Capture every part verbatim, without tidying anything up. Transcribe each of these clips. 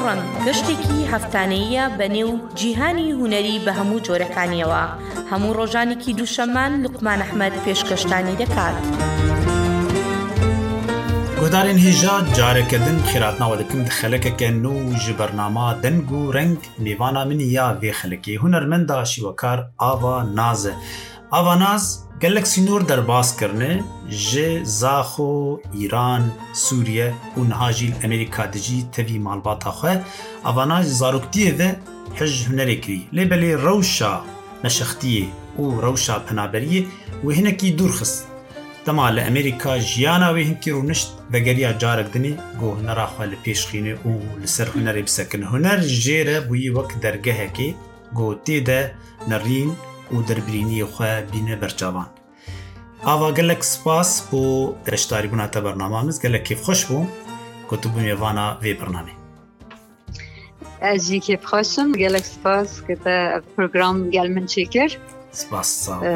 ڕەنگ گەشتێکی هەفتانەیە بە نێو جیهانی هونەری بە هەموو جۆرەکانیەوە. هەموو ڕۆژانێکی دووشەمان لوقمان ئەحمەد پێشکەشتانی دەکات. گۆدارên hêja careke din xêratnawa dikim di xelekeke nû ji bernama deng û reng mêvana min ya vê xelekê hunermenda şîwekar Ava Naz e. Ava Naz gelek sînor derbas kirine ji Zaxo, Îran, Sûriye û niha jî Amerîka dicî tevî malbata xwe. Ava Naz zaroktiyê ve hij hunerê kirî. Lêbelê rewşa neşextiyê û rewşa penaberiyê wê hinekî dûr xist. Dema li Amerîka jiyana wê hinkî rûnişt vegeriya carek dinê got hunera xwe li pêş xîne û li ser hunerê bisekin. Huner jê re bûyî wek dergehekê got tê de nerîn û derbirîniyê xwe bîne berçavan. Ava gelek spas bû beşdarîbûna te bernamamız gelek kêfxweş bû ku tu bû mêvana vê bernamê. Ez jî kêfxweşim, gelek spas ku te program gel min çêkir. Spas sağ ol.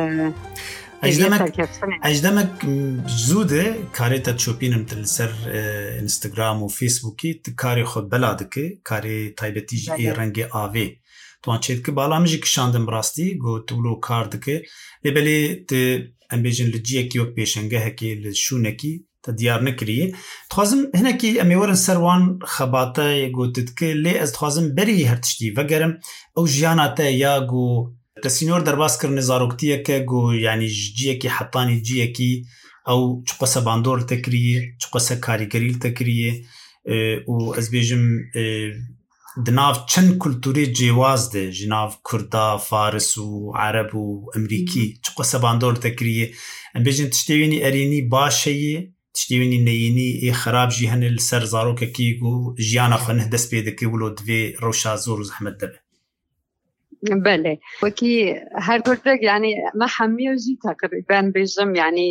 Ejdemek zû de karê te çopînim te li ser Instagram û Facebookî tu karê xwe bela dike, karê taybetî ji ê rengê avê wan çê dike. Bala min jî kişandim rastî got tu lo kar dike. Lêbelê tu em bêjin li ciyekî wek pêşengehekê li şûnekî te diyar nekiriye. Dixwazim hinekî em ê werin ser wan xebateyê got dike lê ez dixwazim berî her tiştî vegerim ew jiyana te ya got te sînor derbas kirine zaroktiyeke got yanî ji ciyekî hetanî ciyekî ew çi qese bandor te kiriye, çi qese karîgerî te kiriye û ez bêjim di nav çend kulturê cêwaz de ji nav Kurda, Faris û Ereb û Emerîkî çi qese bandor te kiriye. Em bêjin tiştê wênî erênî baş heye, tiştê wênî neyînî ê xerab jî hene li ser zarokekî got jiyana xwe neh dest pê dike wilo divê rewşa zor û zehmet de be. بله وکی هر گرتک یعنی ما همیشه تقریبا بیشتر یعنی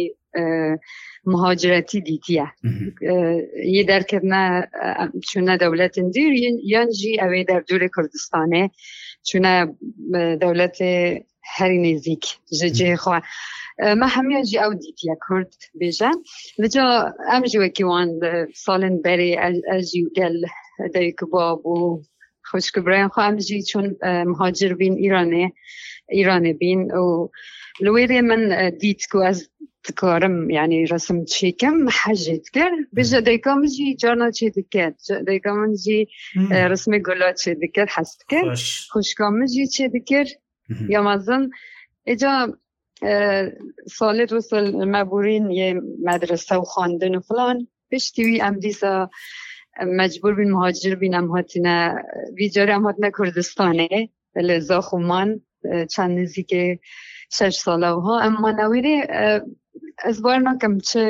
مهاجرتی دیتیه یه درکدن چون دولت دیر یعنی اوی در دور کردستانه چون دولت هری نزدیک جه خوا ما همیشه او دیتیه کرد بیشتر وجا امجی وکی وان سالن بری اجیو دل دیکباب و خوشک برایم خواهم جی چون مهاجر بین ایرانه ایرانه بین و لویره من دید که از دکارم یعنی رسم چیکم حجت کرد بجا دیکام جی جانا چی دکت دیکام جی رسم گلا چی دکت هست کرد خوشکام جی چی دکر یا مازن اجا سالت و سال مبورین یه مدرسه و خواندن و فلان پشتیوی امدیسا مجبور بین مهاجر بینم هاتینا ویجاره هم هاتینا کردستانه لذا خومان چند نزدیک شش ساله ها اما نویره از بار نکم چه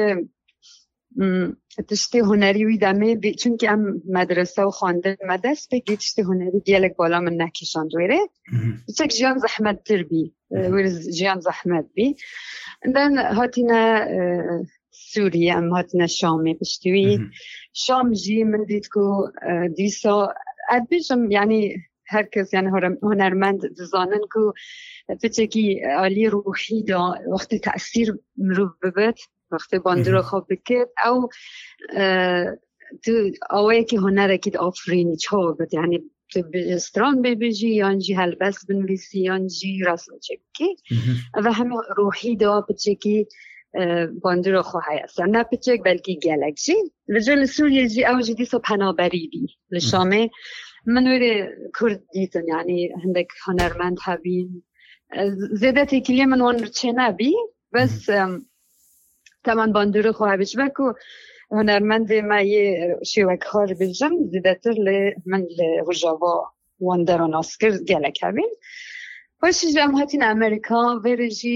تشتی هنری ویدمه چونکه هم مدرسه و خانده مدرسه بگی تشتی هنری دیالک بالا من نکشان دویره چک جیان زحمت تر بی ویرز جیان زحمت بی اندن هاتینا سوریه هم هاتینا شامی پشتوی شام جی من دید که دیسا ادبیشم یعنی هر کس یعنی هنرمند دزانن که فچکی عالی روحی دا وقتی تأثیر مرو ببید وقتی باندرو خواب بکید او تو آوه که هنر اکید آفرینی چه بید یعنی تو بجستران ببیجی یانجی هلبس بنویسی یانجی رسم چکی و همه روحی دا فچکی باندرو خواهی است نه پیچک بلکه گلکسی رجال سوریه جی او جدی سو پنابری بی لشامه من ویره کرد دیتن یعنی هندک هنرمند هبین زیده تکیلی من وان رچه نبی بس تمام باندرو خواهی بیش بکو هنرمند ما یه شیوک خار بیشم زیده تر لی من لی رجاوا واندران آسکر گلک هبین باشی جمعاتین امریکا ویره جی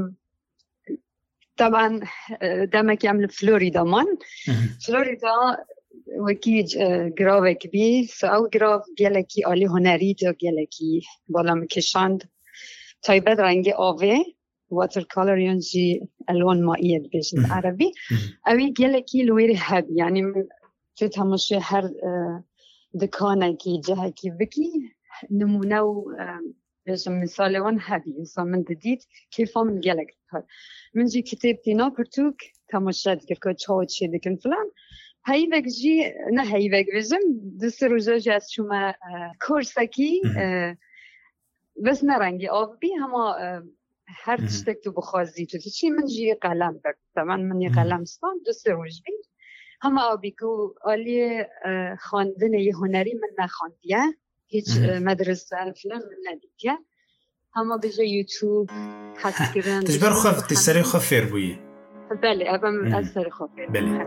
طبعا دمك يعمل فلوريدا من فلوريدا وكي جراوك بي سو جراف جالكي آلي هنري دا جالكي بالا مكشاند تايبت رنگي آوه واتر كولر ينجي ألوان مائية بيجن عربي اوي جالكي لويري هب يعني من تتهمشي هر دكانة كي جهة كي بكي نمونو بيجن مثال وان هبي انسان من دديد كيفا من جالك من جي كتاب تينا برتوك تماشاد كركو تشاوت شي ديكن فلان هاي جي نه هاي بجم دست روزا جاست شما کورسکی بس نرنگی آبی هما هر تشتک تو بخوازی تو چی من جی قلم برد طبعا من یه قلم ستان دست روز بی هما آبی که آلی خواندن یه هنری من نخواندیه هیچ مدرسه فلان من ندیدیه هما بجا یوتیوب حس کردن تجبر خفتی سری خفیر بویی بله ابم از سری خفیر بله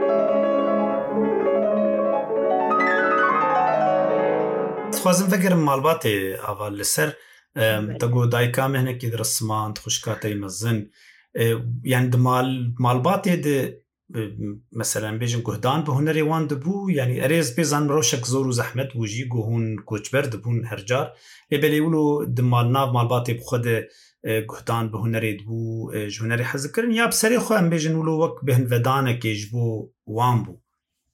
خوازم فکرم مالبات اول لسر تقو دایکا مهنکی درسمان تخشکاتی مزن يعني دمال مالبات يد مثلا بيجن قهدان بهنري وان دبو يعني أريز بيزان روشك زورو زحمت وجي قهون كوچبر دبون هرجار لبالي يقولوا دمال ناف مالبات بخد قهدان بهنري دبو جهنري حذكرن يا بسري خو ام بيجن ولو وك بهن ودانك يجبو وان بو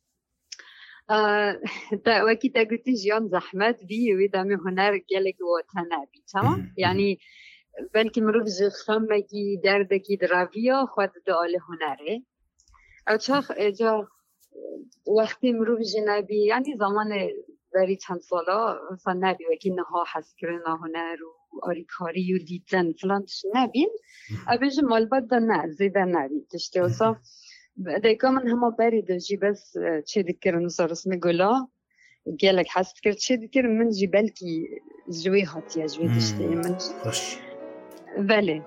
تا وکی تا گوتی جیان زحمت بی و دامی هنر گلک وطنه بی تمام یعنی بلکه مروف جخم کی درد کی دراویا خود دال هنره او چاخ اجا وقتی مروف جنبی یعنی زمان بری چند سالا مثلا نبی وکی نها حس کرن هنر و آریکاری و دیدن فلانش نبین ابیج مالبات دا نه زیده نبی تشتی اصلا دیگه من همه بری داشتی بس چه دیگر نصار اسم گلا گلک حست کرد چه دیگر من جی بلکی جوی هاتی جوی داشتی من خوش بله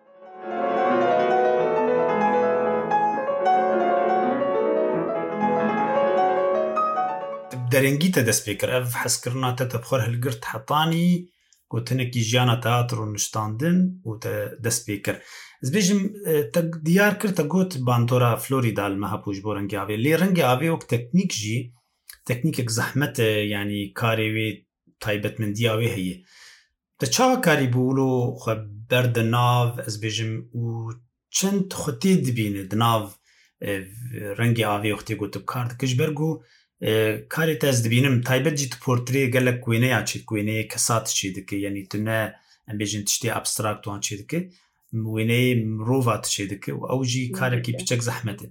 درنگی تدست بکر اف حس کرنا تتبخور هلگرت حطانی گوتنکی جیانا تئاتر و نشتاندن و دست بکر از بیشم دیار کرد تا گوت باندورا فلوریدا المهبوش بو رنگ آوی لی رنگ آوی وک تکنیک جی تکنیک اک زحمت یعنی کاری وی تایبت من دی آوی هیه تا چاوا کاری بولو خو برد ناو از بیشم و چند خطی دبینه دناو رنگ آوی وقتی گوت بکارد کش برگو کاری تاز دبینم تایبت جیت پورتری گلک کوینه یا چید کوینه کسات چیده که یعنی تنه ام بیشن تشتی ابستراکت وان چیده که وینه مروفات چیده که و اوجی کارکی بچک زحمته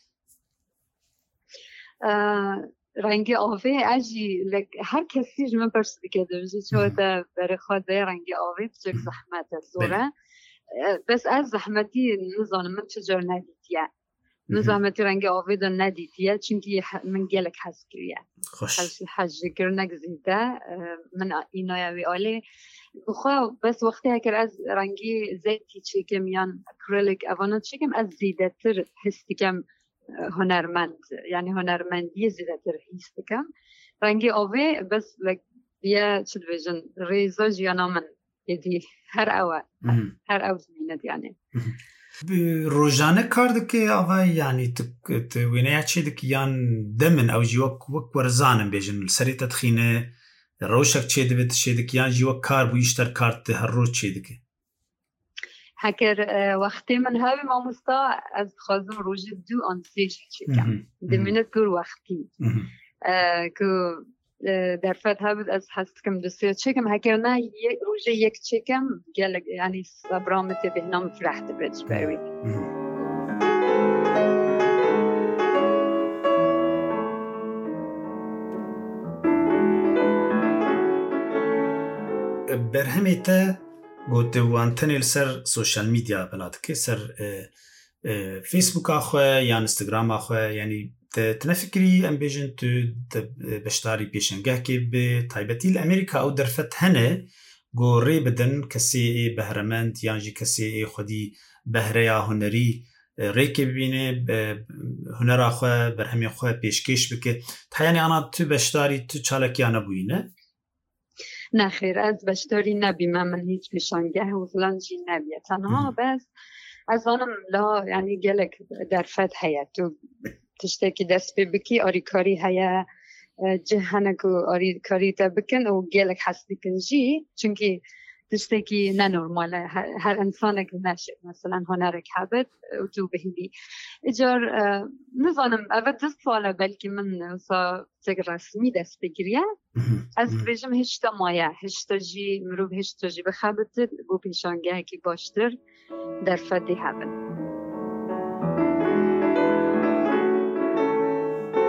رنگ آوی اجی لک هر کسی جمع پرس بکده بجی چوه تا بر خواده رنگ آوی بچک زحمته زوره بس از زحمتی نظام من چجور ندیدیه نظامتی رنگ آوی دو ندیدیه چونکه من گلک حس کریه خوش حج کرنک زیده من اینایوی آلی بخواه بس وقتی اگر از رنگی زیتی چیکم یا اکریلیک اوانات چیکم از زیده تر حسی کم هنرمند یعنی هنرمندی زیده تر حسی کم رنگی آوی بس بیا چل ویژن ریزا جیانا من یدی هر اوه هر او زمینت یعنی روزانه کار دکی آوای یعنی ت وینه چی دکی یان دمن او جیوک وک ورزانم بیجن سری تدخینه روشک چی دوید چی دکی یان جیوک کار بویشتر کارت هر روز چی دکی هکر وقتی من هاوی ماموستا از خازم روز دو آن سیج چیکم دمینت گر وقتی که در فت هاوید از هست کم دوستی چیکم هکر نه روز یک چیکم گل یعنی صبرامتی به نام فرحت بیش بروی برهمی تا گوته وانتنی لسر سوشال میدیا بلاد که سر فیسبوک آخوه یا انستگرام آخوه یعنی تنفکری ام بیجن تو بشتاری پیشنگاه که به تایبتی الامریکا او درفت هنه گو ری بدن کسی بهرمند یعنی کسی خودی بهره یا هنری ری که ببینه هنر آخوه برهمی آخوه پیشکش بکه تا یعنی آنا تو بشتاری تو چالکی آنا بوینه؟ نه خیر از بشتاری نبیم من هیچ پیشنگاه و فلان جی نبیه تنها بس از آنم لا یعنی گلک درفت هیه تو تشتکی دست بکی آریکاری هیا جهنگو آریکاری تا بکن و گلک حس بکن جی چونکی تشتکی نه نرماله هر انسان که نشه مثلا هنرک حبت و تو بهیلی اجار نزانم اول دست ساله بلکه من سا تک رسمی دست بگیریه از بجم هشتا مایه هشتا جی مروب هشتا جی بخبت بو پیشانگه که باشتر در فدی حبت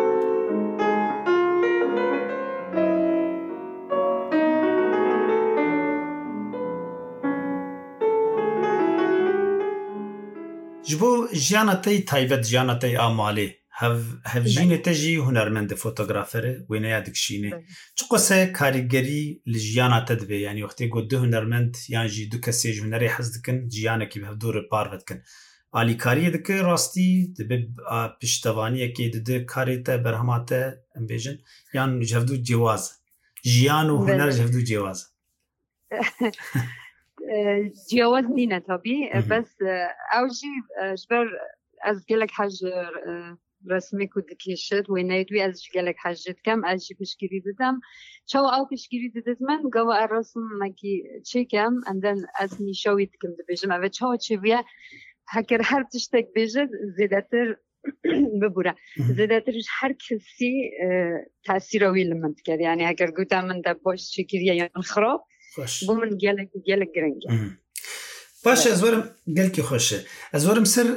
جبو جیانتی تایبەت جیانتی ئامالێ هەڤژینێتە ژی هونەرمەندە فۆتۆگرافەرە وێنەیە دکشینێ چ قسە کاریگەری لە ژیاناتە دەبێ ینی وەختێ گۆ دو هونەرمەند یان ژی دوو کەسێ هونەرێ حەز دکن ژیانێکی بەهەفتوورە پارڤە دکن ئالیکاریە دکە ڕاستی دەبێ پشتەوانیەکێ ددە کارێتە بەرهەماتە ئەمبێژن یان هەفتوو جیێوازە ژیان و هونەر هەفتوو جیێوازە جیاواز نینە تابی بەس ئەو ژی ژبەر ئەس gelek حەج رسمی کو دکیشت وێنەی دوی ئەس gelek حەج دکەم ئەس ژی پشتگیری ددەم چاو ئەو پشتگیری ددت من گەوە ئەڕسمێکی چێکەم ئەندەن ئەس نیشەوی دکم دەبێژم ئەوێ چاوە چێویە هەکر هەر تشتێک بێژت زێدەتر ببوورە زێدەترش هەر کەسی تاسیرەوی لە من دکرد یعنی ئەگەر گوتە من دە بۆش چێگیریە یان خراپ بۆ من gelek gelek گرنگە باشە ئەز وەرم gelkî خۆش e ez werim ser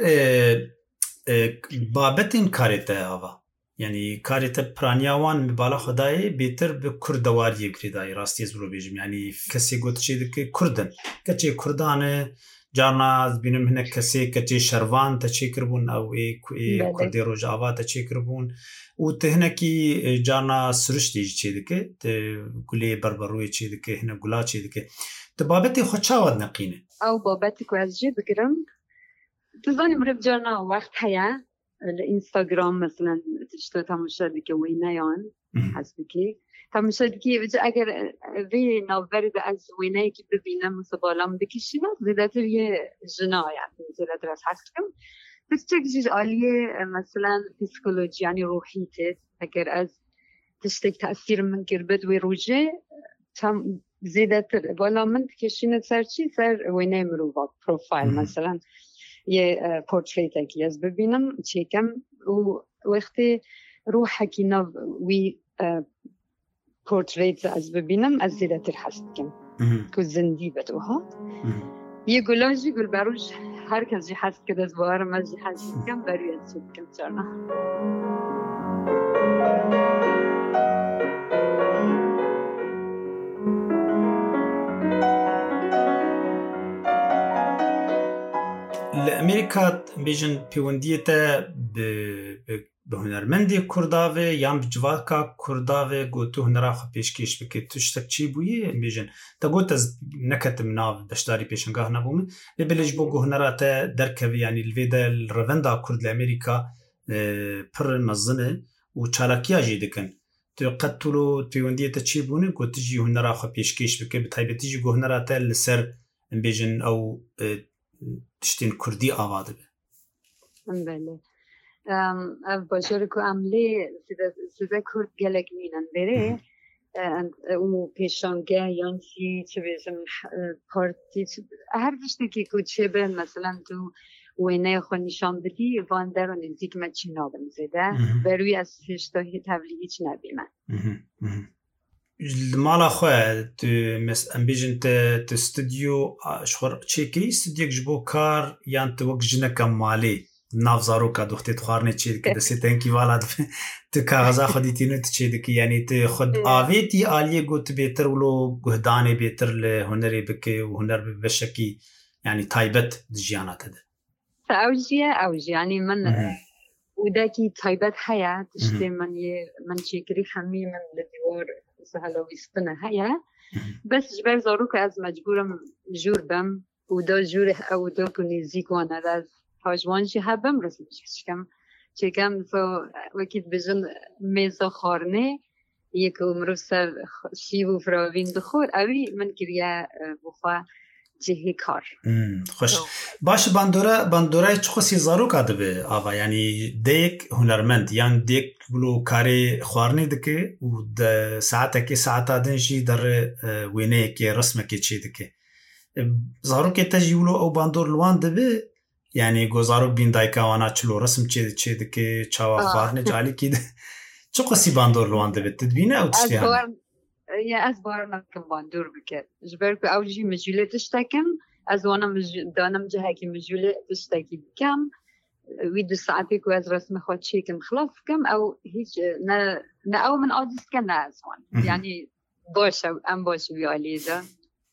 babetên karête ava yanî karête piraniya wan bi bala xwedayê bêtir bi kurdewariyê girêdayê rastî ez bêjim yanî kesê got çê dike kurdin keçê kurdan e carna bînim hinek kesê keçê şervan te çêkiribûn ew ê Kurdê Rojava te çêkiribûn û te hinekî carna siriştê jî çê dike te gulê berberûyê çê dike hinek gula çê dike te babetê xwe çawa neqîne ئەو بابەتی کو ez jê bigirim dizanî miriv carna wext heye li Instagram mesela tişta temaşa dike wêneyan hez bikî temaşa dikî eger vê navberî de ez wêneyekî bibînim balam dikişîne zêdetir yê jina yani zêdetir ez hez dikim tiştek jî aliyê mesela psikolojî yani ruhî tê eger ez tiştek tesîr min kir bid wê rojê tam زیادتر بالا من کشینه سر چی سر وینه مروفا پروفایل مثلا یه پورتریت اکی از ببینم چیکم و وقتی روحکی نو وی پورتریت از ببینم از زیادتر هست کم که زندی بدوها یه گلاجی گل بروش هر کسی هست که از بارم از هست کم بروی از چید کم چرنا لأمريكا بيجن بيونديتا بهنرمندي كرداوي يام بجواكا كرداوي قوتو هنرا خو بيشكيش بكي تشتك چي بويه بيجن تا قوت از نكت مناف بشتاري بيشنگاه نبومي لبلج بوغو هنرا تا دركوي يعني الفيدا الرفندا كرد لأمريكا پر مزنه و چالاكيا جي دكن تو قتلو بيونديتا چي بونه قوت جي هنرا خو بيشكيش بكي بتايبتي جي قو هنرا تا لسر بيجن او تشتین کردی آواده به بله اف باشر کو عملی سیده کرد گلک مینن بره و پیشانگه یانسی چه بیشم پارتی هر دشتی که کود چه به مثلا تو وینه خو نشان بدی وان در نزدیک من چی نابن زده بروی از هشتاهی تبلیغی چی نبیمن مالا خواه تو مس امبیجن ت ت استودیو شخور چیکی استودیو جبو کار یان تو وقت جنک مالی نافزارو کا دختی تخارنه چید که دسته تنکی والاد تو کاغذا خودی تینو تو چید که یعنی تو خود آویتی آلیه گوت بیتر ولو گهدانه بیتر لهنری بکی و هنر بشکی یعنی تایبت جیانات ده اوجیه اوجی یعنی من وداکی تایبت حیات اشتی من یه من چیکری خمی من لدیوار سهلا ویستنه هیا بس جبر زارو که از مجبورم جور بم و دا جور او دا کنی زیکوانه از هاجوانشی هبم رسمش کشکم چکم سو وکید بجن میزا خارنه یک عمرو سر شیو فراوین دخور اوی من کریه بخوا جهی کار خوش باش باندورا باندورا چخوسی زارو کاده به آوا یعنی دیک هنرمند یعنی دیک بلو کاری خوارنی دکه و د ساعته که ساعته دنجی در وینه که رسمه که چی دکه زارو که تجیولو او باندور لوان دبه یعنی گزارو بین دایکا وانا چلو رسم چی چی دکه چاوا خوارنه جالی که چخوسی باندور لوان دبه تدبینه او تشتیانه یا از بار نکم باندور بکر جبر که اوجی مجوله تشتکم از وانا دانم جهه که مجوله تشتکی بکم وی دو ساعتی که از رسم خود چیکم خلاف کم او هیچ نه نه او من آدیست کن نه از وان یعنی باشه ام باشه بیالی ده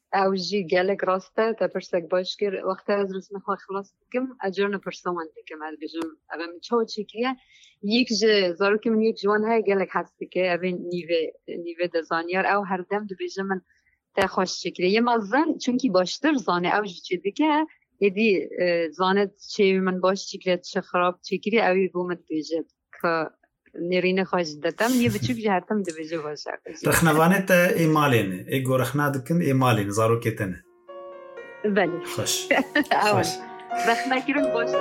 اوجی گلک راسته تا پرسک باش کر وقت از رسم خواه خلاص کم اجرن پرسوان کم از بجم اما چه چیکیه یک ج زارو که من یک جوان های گلک هستی که اوین نیوه نیوه دزانیار او هر دم دو بجم من تا خوش چیکیه یه مازن چونکی باشتر زانه اوجی چی دیگه یدی زانت چی من باش چیکیه چه خراب چیکیه اوی بومت بیجد که نرینه خواهش دادم یه بچوک جهتم دو بجه باشه رخنوانت ایمالینه ای گو رخنا دکن ایمالینه زارو کتنه بله خوش خوش رخنا کرن باشه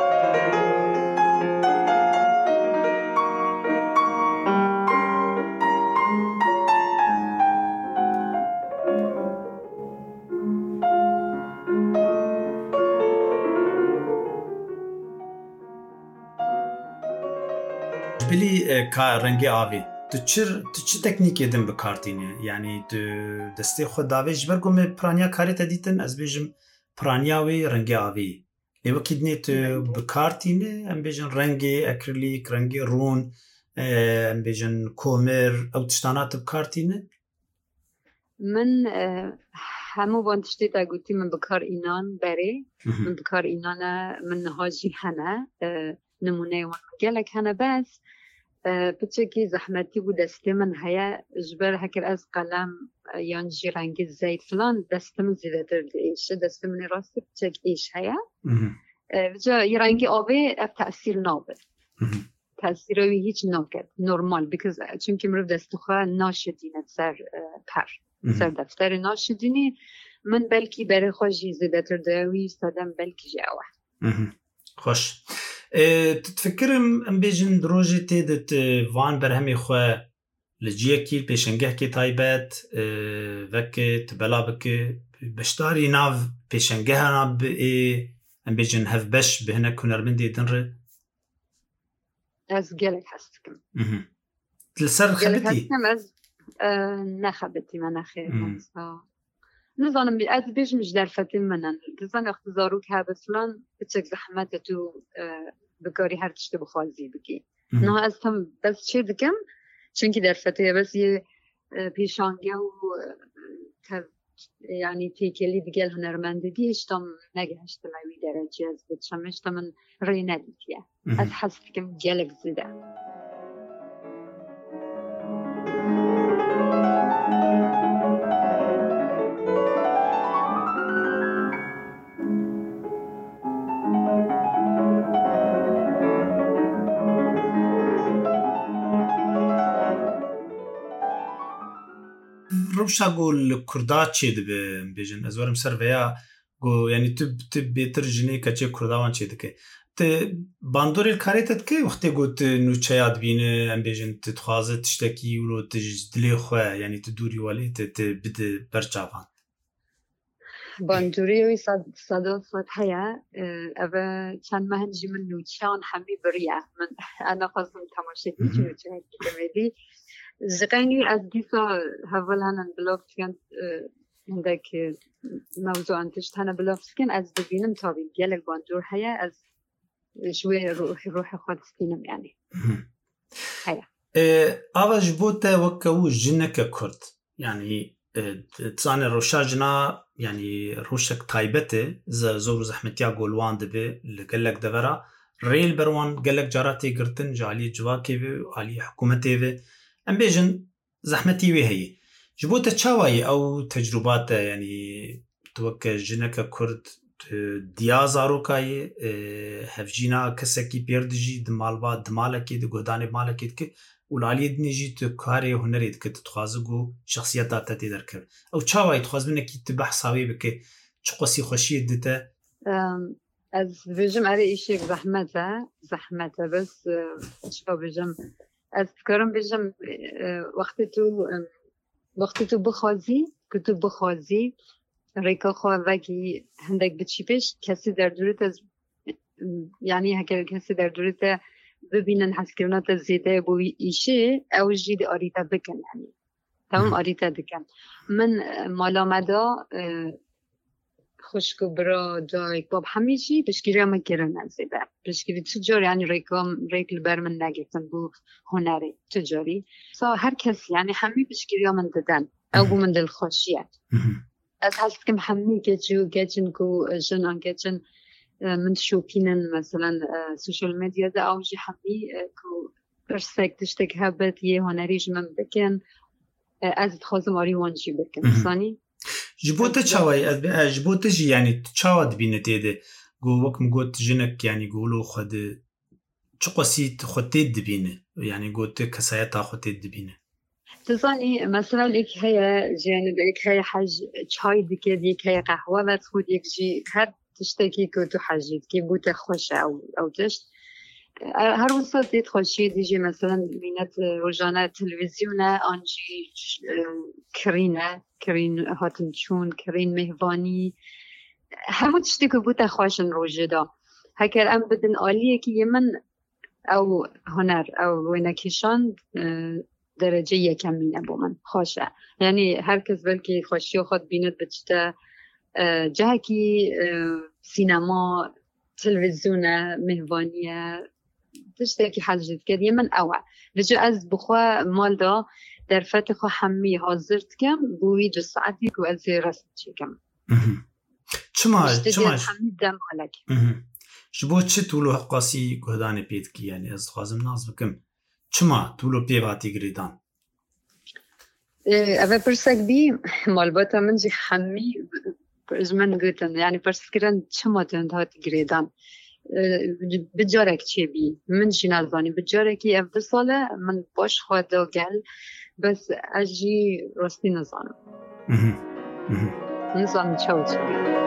بلی که رنگ آبی تو چه تو چه تکنیکی دم بکارتینه یعنی تو دسته خود داویج برگو می پرانیا کاری تدیتن از بیشم پرانیاوی رنگ آبی لیو کدنی تو بکارتینه ام بیشن رنگ اکریلیک رنگ رون ام بیشن کومر او تشتانات بکارتینه من همو وانتشتی تا گوتی من بکار اینان بره من بکار اینان من هاجی هنه نمونه وان گلک هنه بس بچکی زحمتی بود دستی من هیا جبر هکر از قلم یان جی رنگ زید فلان دست من زیده تر دیش دست من راستی بچک ایش هیا بجا یه رنگی آبه اف تأثیر نابه تأثیر روی هیچ ناکد نورمال بیکز چونکه مرو دست خواه ناشدینه سر پر سر دفتر ناشدینی من بلکی بره خوشی زیده تر دوی سادم بلکی جاوه خوش تتفكرم ام بيجن دروجي تيدت وان برهمي خو لجيكي بيشنگه كي تايبت وكي تبلا بك بشتاري ناف بيشنگه ناب اي ام بيجن هف بش بهنا كونرمندي دنر از گلک هستم تلسر خبتي از نخبتي من خير نظام از بیش مش در فتیم منن دزن اختزارو که بسلان بچک زحمت تو بکاری هر چیزی بخوازی بگی نه از هم بس چی دکم چونکی در فتیه بس یه پیشانگه و یعنی تیکلی دیگه هنرمندگی اشتم نگهشت لوی درجه از بچم اشتم من ری ندیتیه از حس کم گلک زیده روشا قول كردات شيد بيجن ازورم سرفيا قو يعني تب تب بيترجني كاتشي كرداوان شيد كي ت باندوري الكاريتات كي وقتي قلت انه تشياد بين ام بيجن تتخازت تشتكي ولو تجدلي خوا يعني تدوري ولي تبد برجافان باندوري وي صد صد صد حياه ابا كان مهنجي منو كان حمي بريا من انا قصم تماشيتي شنو كمدي زقيني از ديسا هولان بلوفت كان عندك موضوع انتشت هنا بلوفت كان از ببينم طبيب جالك باندور هيا از شوي روحي روحي خود سكينم يعني هيا اواج بوتا وكو جنك كرد يعني تصاني روشاجنا يعني روشك طيبته زور زحمتيا قولوان دبي لقلك دفرا ريل بروان قلك جاراتي قرتن جالي جواكي في علي حكومتي في ام بيجن زحمتي وهي جبوت تشاوي او تجربات يعني توكا جنك كرد ديازارو كاي هفجينا كسكي بيردجي دمالبا دمالكي دغداني مالكي كي ولالي دنيجي تكاري هنريد كتخازغو شخصيتات تدركب او تشاوي تخاز منك تبحثاوي بك تشقسي خوشي دته از بيجم على شيء زحمته زحمته بس شو بيجم أذكرهم بيجم وقت تو وقت تو بخوازی که تو بخوازی ریکا خواه وکی هندک بچی پیش کسی در دورت از یعنی هکر کسی در دورت ببینن حس کرنات زیده بوی ایشه او جید آریتا بکن یعنی تمام آریتا بکن من مالا مدا خوشکو برا جای باب همیشی بشکیری هم کرن نزیده بشکیری تجاری یعنی ریکام ریکل بر من نگفتن بو هنری تجاری سا هر کسی یعنی همی بشکیری هم دادن او بو من دل خوشیت از هست که همه گچو گچن کو جن گچن من شوپینن مثلا سوشال مدیا ده آوجی همی کو پرسپکتش تک هبت یه هنریش من بکن از خواستم آری وانجی بکن سانی جبوت چاوی از جبوت جی یعنی چاود بینته ده گو وقت گوت جنک یعنی گولو خود چه قصید خودت دبینه یعنی گوت کسایت خودت دبینه تزانی مثلا یک هیا جانب یک هیا حاج چای دیگه یک هیا قهوه و خود یک جی هر تشتکی که تو حاجید که بوده خوش او او تشت هر وقت دید خوشی دیجی مثلا بینت روزانه تلویزیونه آنجی کرینه کرین هاتن چون کرین مهوانی همون تشتی که بوده خوشن روزدا هکر ام بدن عالیه که من او هنر او وینکیشان درجه یکم مینه با من خوشه یعنی هر کس بلکه خوشی خود بیند بچته جهکی سینما تلویزیون مهوانیه تشته که حاجت کرد یه من اوه رجع از بخوا مال دا در فتخو همی حاضر کم بوی دو ساعتی که از رسم چکم چما چما همی دم حالک شبو چه طولو قاسی گهدان پید کی یعنی از خوازم ناز بکم چما طولو پیواتی گریدان اوه پرسک بی مالباتا من جی همی من گوتن یعنی پرسکرن چما تند هاتی گریدان بجارک چی بی من جی نزانی بجارکی اف دو ساله من باش خواهد و گل بس اجی راستی نزانم نزانم چاو چی بی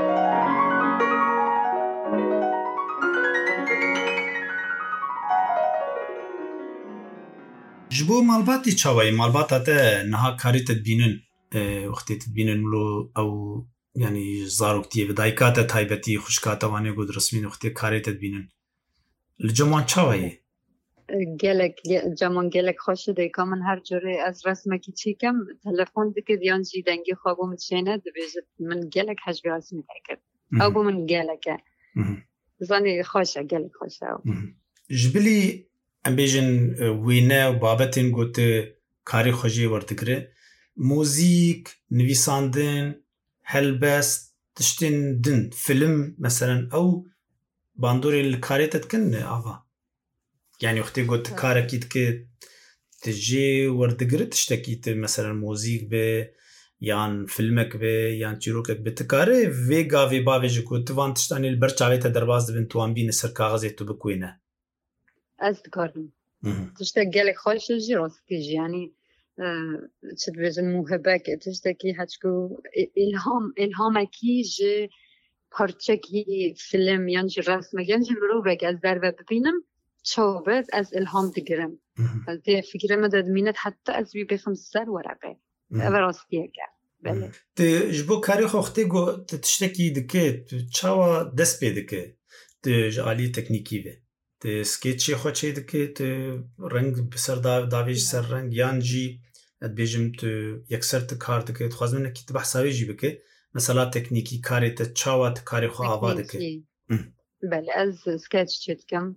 جبو مالباتی چاوی مالباتا تا نها کاری تدبینن وقتی تدبینن ملو او یعنی زاروکتی بدایکات تایبتی خوشکات وانه گود رسمی وقتی کاری تدبینن لجمان چاوی گلک جمان گلک خوش دیگه من هر جوری از رسم کی چیکم تلفن دیگه دیان جی دنگی خوابم چینه دبیجت من گلک حج رسمی کرد او بو من گلکه زانی خوشه گلک خوشه جبلی ام بیجن وینه و بابتین گوت کاری خوشی ورتکره موزیک نویساندن هلبست تشتین دن فیلم مثلا او باندوری الکاری تتکن آقا یعنی وقتی گوت کارکید که تجی وردگره تشتکیت مثلا موزیک به یان فیلمک به یان چیروکک به تکاره وی گاوی باویج کو توان تشتانی البرچاوی تا درواز دبن توان بین سر کاغذ تو بکوینه از کارم تشتک گلک خوش جی راست کی یعنی چه بزن موهبه که تشتکی هچکو الهام الهام کی ج پارچه کی فیلم یان ج رسم یان ج رو بگ از در و ببینم شوبت از الهام دیگرم از دی فکر مدد مینت حتی از بی بخم سر ورقه و راستیه که بله ت جبو کاری خوختی گو تشتکی دکه چاوا دست پیدا که ت جالی تکنیکی به ت سکیچی خوچه دکه ت رنگ بسر داویج سر رنگ یان جی ادبیجم ت یکسر ت کار دکه خوازم نکی ت بحثاوی جی بکه مثلا تکنیکی کاری ت چاوا ت کاری خو آوا دکه بله از سکیچ چیت کم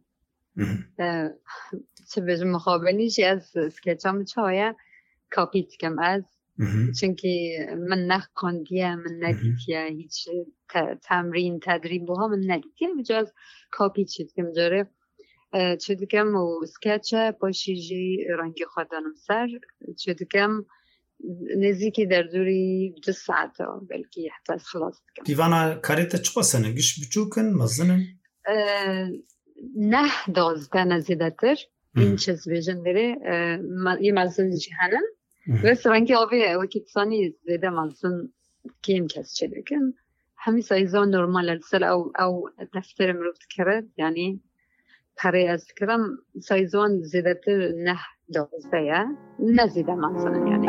چه بجم مخابنیشی از سکیچام چایا کاپیت کم از چونکی من نخوندیم من ندیدیم هیچ تمرین تدریب بها من ندیدیم بجاز کاپیت چیت کم جاره چه دکم و سکیچ پاشیجی رنگی خودانم سر چه دکم نزدیکی در دوری دو ساعت بلکه حتی از خلاص دکم دیوانا کاریت چه پسنه گش بچوکن مزنن نه دازده نزیده تر این چیز بیجن داره یه مزن جهنم بس رنگی آوه وکیتسانی زیده مزن کیم کس چه دکن همی سایزان نرمال السل او او دفتر مروفت کرد یعنی پره از کرم سایزان زیده تر نه دازده یا نزیده مزن یعنی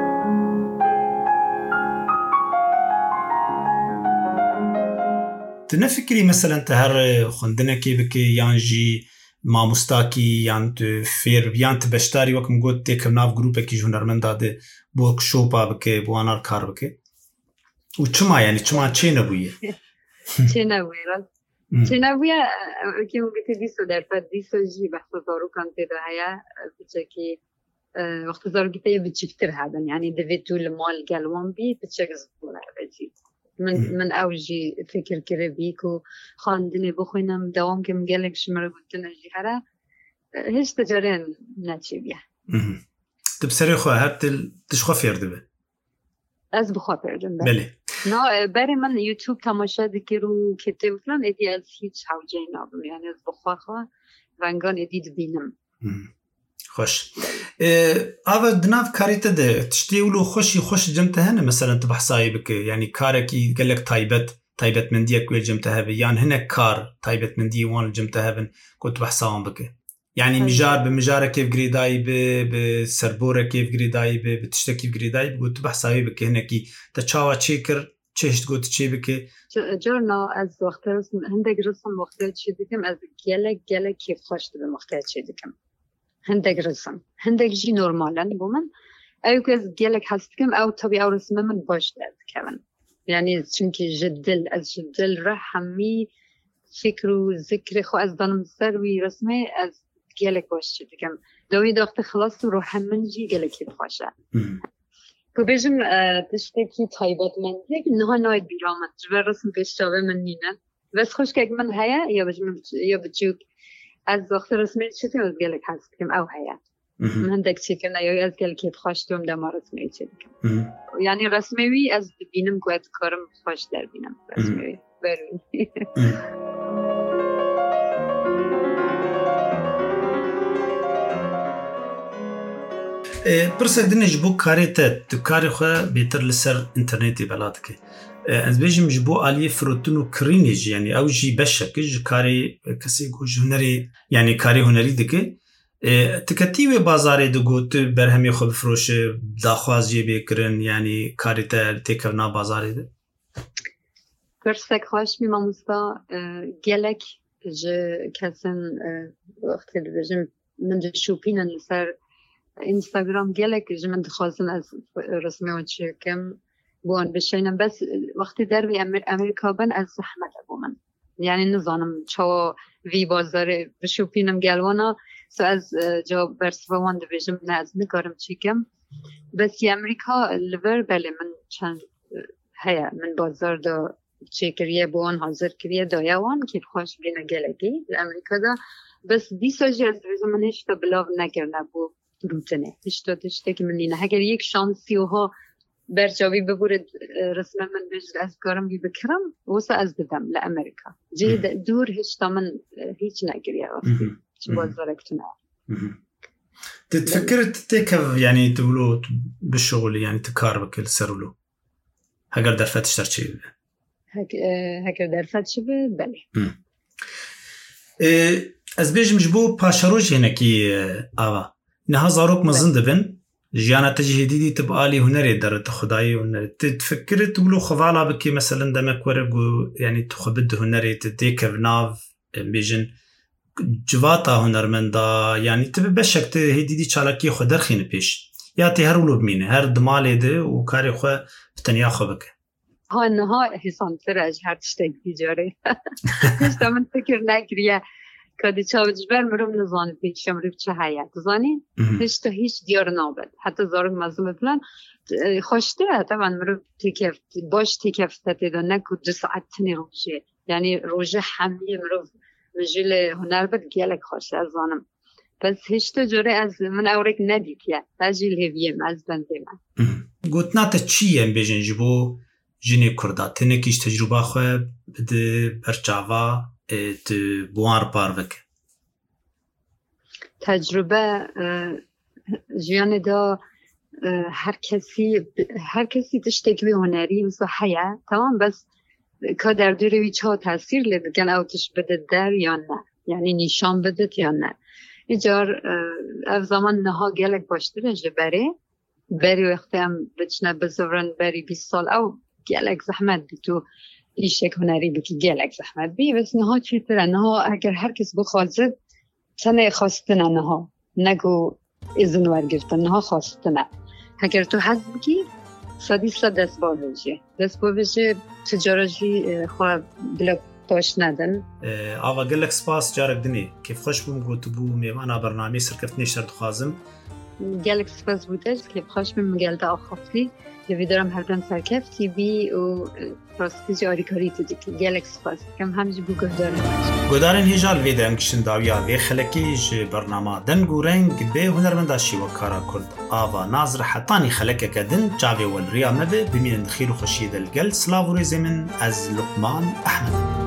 تنفكري مثلا تهر خندنكي بكي يانجي ما مستاكي يان فير يان تبشتاري وكم قلت تيك ناف جروبك جونرمند داده بوك شوبا بكي بوانار كار بكي وچما يعني چما چه نبويه چه نبويه راست چه نبويه كي ممكن ديسو در فد ديسو جي بحث دارو كان تدهيا بچكي وقت زارگیته بچیکتر هستن یعنی دوید طول مال گلوان بی بچه گزبونه بچی من من اوجی فکر کرده بی که خواندنی بخوینم دوام که مگلک شماره بودن اجی هره هیچ تجاره نچی بیا تبصري خو هات تشخو فيرد به از بخوا پردم بله نه برای من یوتیوب تماشا دکرو کتاب فلان ادی از هیچ حوجه نبودم یعنی از بخوا خوا ونگان ادید بینم خوش اول دناف کاریته ده تشتی ولو خوشی خوش جمته هنه مثلا تبحثایی بك يعني كاركي قال لك تايبت تايبت من ديك ويل جمته هبه يعني هنا كار تايبت من دي وان جمته هبن كنت بحثاهم بك يعني مجار بمجاره كيف قريداي بسربوره كيف قريداي بتشتكي كيف قريداي قلت بحثاوي بك هناكي تشاوا تشيكر تشيش تقول تشي بك جورنا از وقت رسم هندك رسم وقت شي دكم از جلك جلك كيف خشت بمقطع شي دكم هندك رسم هندك جي نورمالن بومن او كز جلك حستكم او طبيعه رسم من باش داد كمان يعني چونكي جدل از جدل راح همي فكر و ذكر خو از دانم سروي رسمه از جلك باش دكم دوي وقت خلاص روح من جي جلك بخاشه كبيجم تشتكي طيبات من هيك إنها نايد بيرامن جبر رسم بيشتغل من نينا بس خوش كأج من هيا يا بجم يا بتشوك از وقت رسمي شتى از قالك حاسكم أو هيا من عندك شيء كنا يا از قالك يتخاشتم دم رسمي شتى يعني رسمي از بينم قوات كارم خاش در بينم رسمي بروي برسك دنج بو كاريتا تكاري خو بيتر لسر انترنتي بلادك از بيجم جبو علي فروتونو كرينيج يعني او جي بشك جي كاري كسي جو هنري يعني كاري هنري دك تكتيوي بازاري دغوت برهمي خو بفروش داخوازي بكرن يعني كاريتا تكرنا بازاري ده برسك خوش مي مامستا جلك ج كسن وقت بيجم من شوبين لسر اینستاگرام گله که من دخواستم از رسمی و چه کم بون بشینم بس وقتی در وی امر امریکا بن از زحمت بومن یعنی نزانم چه وی بازار بشوپینم گلوانا سو از جا برسوان دویجم نه از نکارم چه کم بس امریکا لور بله من چند هیا من بازار دا چه کریه بون حاضر کریه دایوان که خوش بینه گله کی امریکا دا بس دیساجی از زمانش تا بلاو نکرده بود روتنه هشتا دشته که من نینه اگر یک شانسی ها برجاوی ببورد رسم من بجد از کارم بی بکرم واسه از بدم لامریکا جه دور هشتا من هیچ نگریه وقتی چه بازارکتونه تتفكر تتكف يعني تقولوا بالشغل يعني تكار بكل سرولو هكذا درفت اشترشي هكذا درفت شبه بله از بيجم جبو باشروج هناكي آوا نها زاروك مزن دبن جيانا تجهيدي تبقى لي هنري درت خداي هنري تفكر تقولوا خضالة بكي مثلا دمك ورقو يعني تخبد هنري تديك بناف بيجن جواتا هنرمندا يعني تبشك تهديدي چالاكي خو درخين بيش يا تي هر ولو بمينه هر دمالي ده وكاري خو بتنيا خو بك ها نها حسان فرج هر تشتك تجاري هشتا من فكر نكريا کادی چاوج بر مرم نزانی پیشم روی چه هیات زانی هیچ تا هیچ دیار نابد حتی زارگ مزم پلان خوشته طبعا مرم تکف باش تکف تیدا نکو دو ساعت تنی روشه یعنی روزه حمی مرم مجال هنر بد گیلک خوشه از زانم بس هیچ تا جوره از من اورک ندید یا تاجیل هویم از بندیم گوتنا تا چیم بیشن جبو جنی کردات تنکیش تجربه خو بده برچاوا ت بوار پاروک تجربه جیان دا هر کسی هر کسی تشتکوی هنری مثل حیا تمام بس که در دوری چه تاثیر لدگن اوتش بده در یا نه یعنی نشان بده یا نه ایجار اف زمان نها گلک باشتره جبره بری وقتی هم بچنه بزورن بری بیست سال او گلک زحمت بی تو ایشک هنری بکی گلک زحمت بی بس نها چیتره نها اگر هر کس بخوازد تنه خواستنه نها نگو ازن ورگرتن نها خواستنه اگر تو حد بکی صدی صد دست باویجه دست باویجه تجارجی خواه بلا پاش ندن آوا گلک سپاس جارک دنی کیف خوش بوم گوتو بو میوانا برنامه سرکفتنی شرد خوازم گلک سپاس بودش که بخواش من مگلده آخافلی دوی دارم هر دن سرکف تی بی و پراستی جاری کاری تدی که گلک سپاس کم همجی بو گهدارن گهدارن هیجال ویده هم کشن داویا وی خلکی ج برنامه دنگ و رنگ به هنرمنداشی و کارا کرد آوا ناظر حتانی خلکه کدن جاوی والریا مبه بمین خیر و خوشی دلگل سلاو و رزمن از لقمان احمد